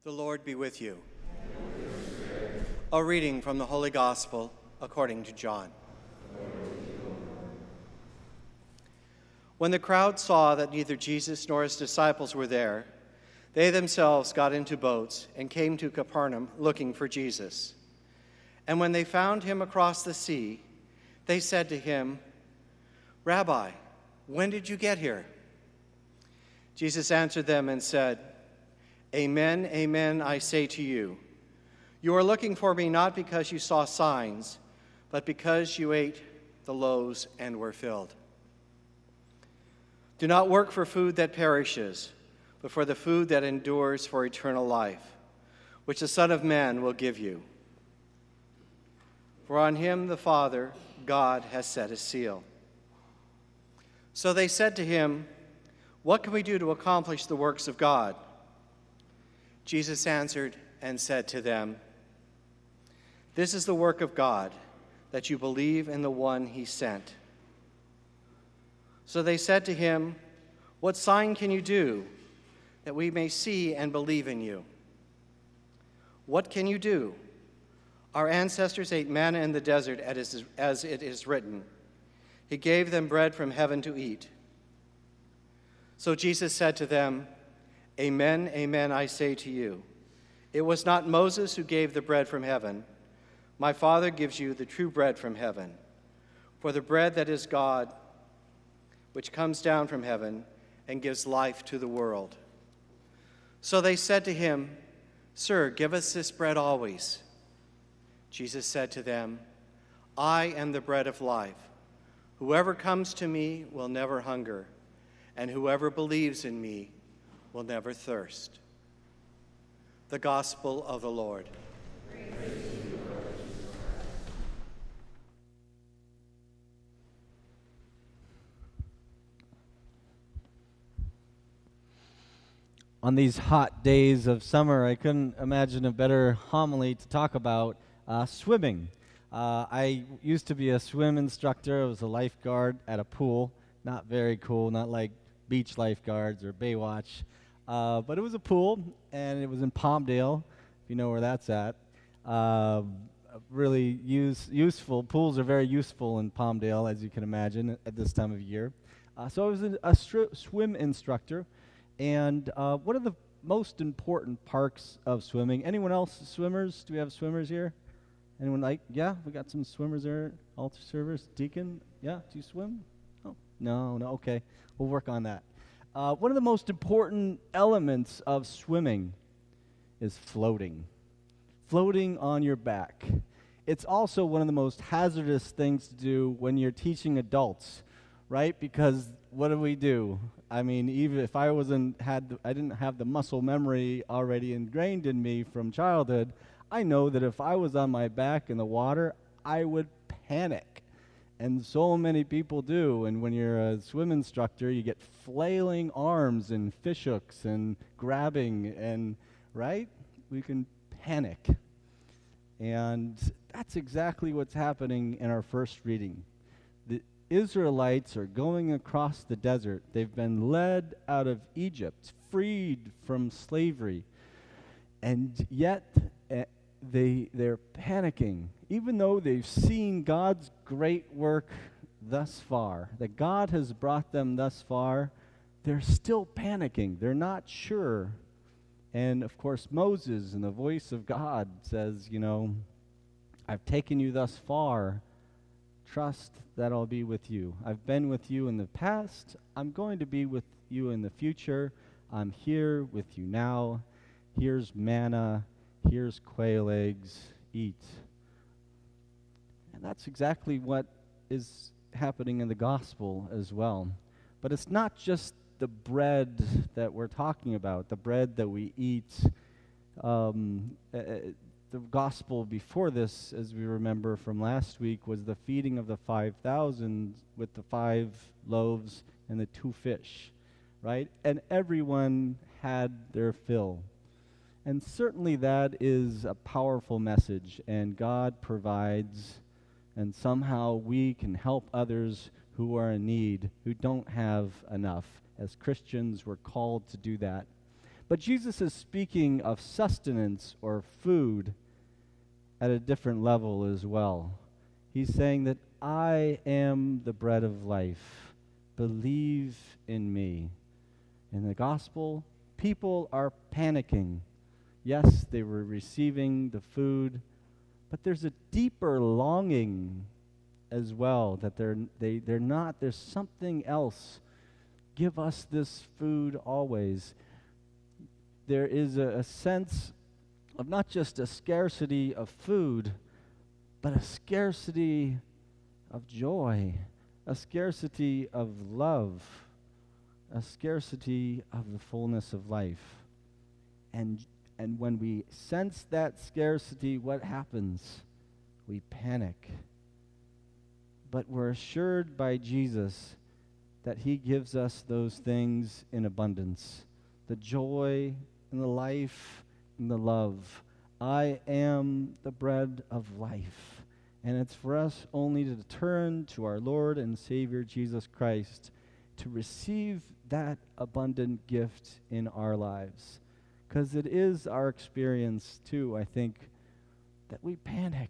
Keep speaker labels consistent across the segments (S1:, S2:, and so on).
S1: The Lord be with you. A reading from the Holy Gospel according to John. When the crowd saw that neither Jesus nor his disciples were there, they themselves got into boats and came to Capernaum looking for Jesus. And when they found him across the sea, they said to him, "Rabbi, when did you get here?" Jesus answered them and said, "Amen, amen, I say to you, you are looking for me not because you saw signs, but because you ate the loaves and were filled. Do not work for food that perishes, but for the food that endures for eternal life, which the Son of Man will give you. For on him the Father, God, has set his seal." So they said to him, "What can we do to accomplish the works of God?" Jesus answered and said to them, "This is the work of God, that you believe in the one he sent." So they said to him, "What sign can you do, that we may see and believe in you?" "What can you do? Our ancestors ate manna in the desert, as it is written, 'He gave them bread from heaven to eat.'" So Jesus said to them, "Amen, amen, I say to you, it was not Moses who gave the bread from heaven. My Father gives you the true bread from heaven. For the bread that is God, which comes down from heaven and gives life to the world." So they said to him, "Sir, give us this bread always." Jesus said to them, "I am the bread of life. Whoever comes to me will never hunger, and whoever believes in me will never thirst." The Gospel of the Lord.
S2: Praise to you, Lord Jesus Christ.
S3: On these hot days of summer, I couldn't imagine a better homily to talk about swimming. I used to be a swim instructor. I was a lifeguard at a pool. Not very cool, not like beach lifeguards or Baywatch. But it was a pool, and it was in Palmdale, if you know where that's at. Really useful. Pools are very useful in Palmdale, as you can imagine, at this time of year. So I was a swim instructor, and one of the most important parts of swimming. Anyone else swimmers? Do we have swimmers here? Anyone like? Yeah, we got some swimmers there. Altar servers, deacon. Yeah, do you swim? Oh, no, okay. We'll work on that. One of the most important elements of swimming is floating. Floating on your back. It's also one of the most hazardous things to do when you're teaching adults, right? Because what do? I mean, even if I didn't have the muscle memory already ingrained in me from childhood, I know that if I was on my back in the water, I would panic. And so many people do. And when you're a swim instructor, you get flailing arms and fishhooks and grabbing, and right? We can panic. And that's exactly what's happening in our first reading. The Israelites are going across the desert. They've been led out of Egypt, freed from slavery. And yet they're panicking. Even though they've seen God's great work thus far, that God has brought them thus far, they're still panicking. They're not sure. And, of course, Moses, in the voice of God, says, "I've taken you thus far. Trust that I'll be with you. I've been with you in the past. I'm going to be with you in the future. I'm here with you now. Here's manna. Here's quail eggs. Eat." And that's exactly what is happening in the gospel as well. But it's not just the bread that we're talking about, the bread that we eat. The gospel before this, as we remember from last week, was the feeding of the 5,000 with the 5 loaves and the 2 fish, right? And everyone had their fill. And certainly that is a powerful message, and God provides, and somehow we can help others who are in need, who don't have enough. As Christians, we're called to do that. But Jesus is speaking of sustenance or food at a different level as well. He's saying that I am the bread of life. Believe in me. In the gospel, people are panicking. Yes, they were receiving the food, but there's a deeper longing as well that they're not. There's something else. Give us this food always. There is a sense of not just a scarcity of food, but a scarcity of joy, a scarcity of love, a scarcity of the fullness of life. And when we sense that scarcity, what happens? We panic. But we're assured by Jesus that he gives us those things in abundance. The joy and the life and the love. I am the bread of life. And it's for us only to turn to our Lord and Savior Jesus Christ to receive that abundant gift in our lives. Because it is our experience, too, I think, that we panic.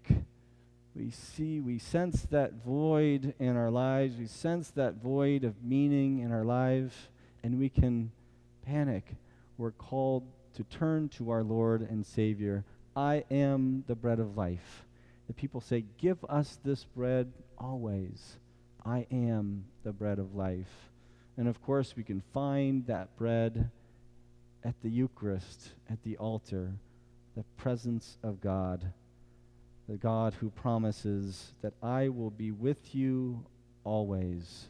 S3: We sense that void in our lives. We sense that void of meaning in our lives, and we can panic. We're called to turn to our Lord and Savior. I am the bread of life. The people say, give us this bread always. I am the bread of life. And of course, we can find that bread at the Eucharist, at the altar, the presence of God, the God who promises that I will be with you always.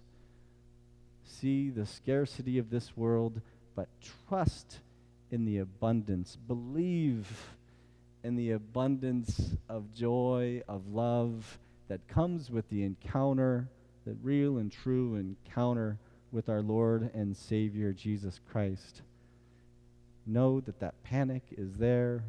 S3: See the scarcity of this world, but trust in the abundance. Believe in the abundance of joy, of love that comes with the encounter, the real and true encounter with our Lord and Savior Jesus Christ. Know that that panic is there,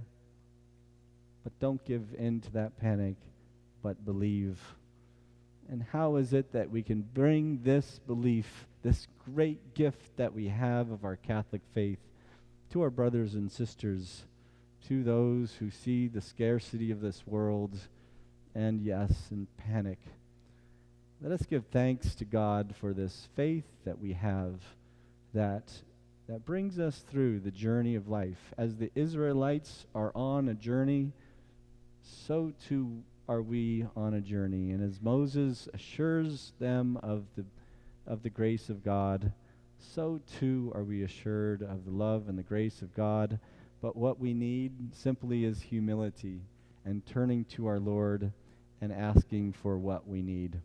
S3: but don't give in to that panic, but believe. And how is it that we can bring this belief, this great gift that we have of our Catholic faith, to our brothers and sisters, to those who see the scarcity of this world, and yes, in panic? Let us give thanks to God for this faith that we have that brings us through the journey of life. As the Israelites are on a journey, so too are we on a journey. And as Moses assures them of the grace of God, so too are we assured of the love and the grace of God. But what we need simply is humility and turning to our Lord and asking for what we need.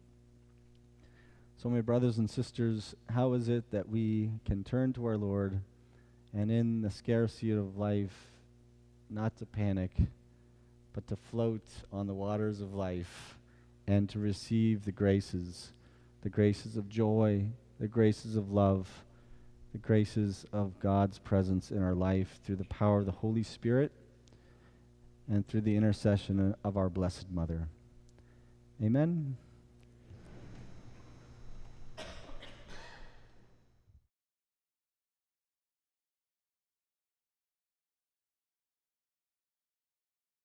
S3: So, my brothers and sisters, how is it that we can turn to our Lord and in the scarcity of life not to panic, but to float on the waters of life and to receive the graces of joy, the graces of love, the graces of God's presence in our life through the power of the Holy Spirit and through the intercession of our Blessed Mother. Amen.